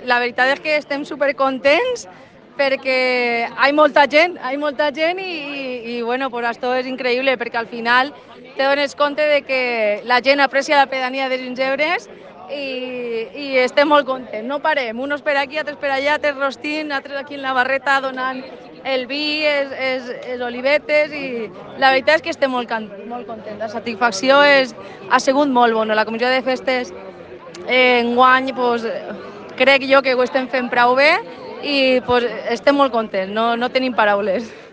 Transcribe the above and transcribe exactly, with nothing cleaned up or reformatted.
la veritat és que estem supercontents perquè hi ha molta gent, hi ha molta gent i, i, i bueno, pues esto és increïble perquè al final te dones compte de que la gent aprecia la pedania de Gingebres i, i estem molt contents. No parem, uns per aquí, altres per allà, altres rostint, altres aquí en la barreta donant el vi, els, els, els olivetes i la veritat és que estem molt, molt contents. La satisfacció és, ha sigut molt bona. La comissió de festes eh, enguany pues, crec jo que ho estem fent prou bé i pues, estem molt contents, no, no tenim paraules.